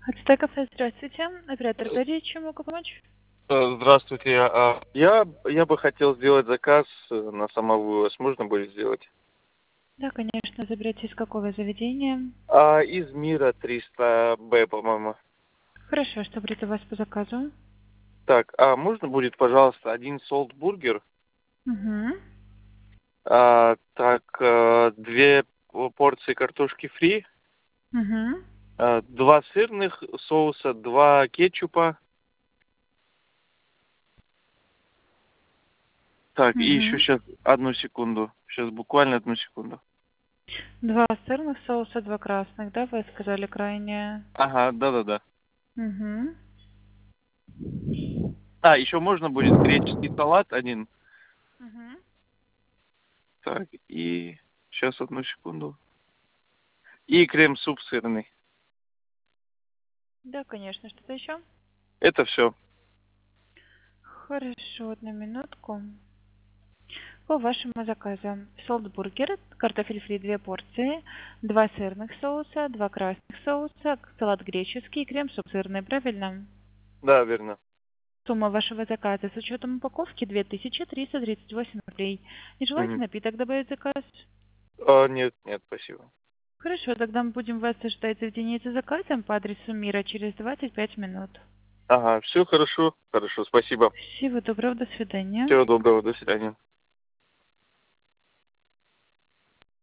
Отстой кафе, здравствуйте. Оператор Дарья, чем могу помочь? Здравствуйте. Я бы хотел сделать заказ на самовывоз. Можно будет сделать? Да, конечно, заберете из какого заведения? Из Мира 300Б, по-моему. Хорошо, что будет у вас по заказу? Так, можно будет, пожалуйста, один солт-бургер, Угу. две порции картошки фри, Угу. два сырных соуса, два кетчупа. Так, и еще Угу. сейчас одну секунду. Сейчас буквально одну секунду. Два сырных соуса, два красных, да, вы сказали крайне? Ага, да-да-да. Угу. Еще можно будет греческий салат один. Угу. Так, и сейчас одну секунду. И крем-суп сырный. Да, конечно, что-то еще? Это все. Хорошо, одну минутку. По вашему заказу. Солтбургер, картофель фри 2 порции, два сырных соуса, два красных соуса, салат греческий, крем-суп сырный, правильно? Да, верно. Сумма вашего заказа с учетом упаковки 2338 рублей. Не желаете Мгм. напиток добавить в заказ? Нет, нет, спасибо. Хорошо, тогда мы будем вас ожидать в заведении за заказом по адресу Мира через 25 минут. Ага, все хорошо. Хорошо, спасибо. Всего доброго, до свидания. Всего доброго, до свидания.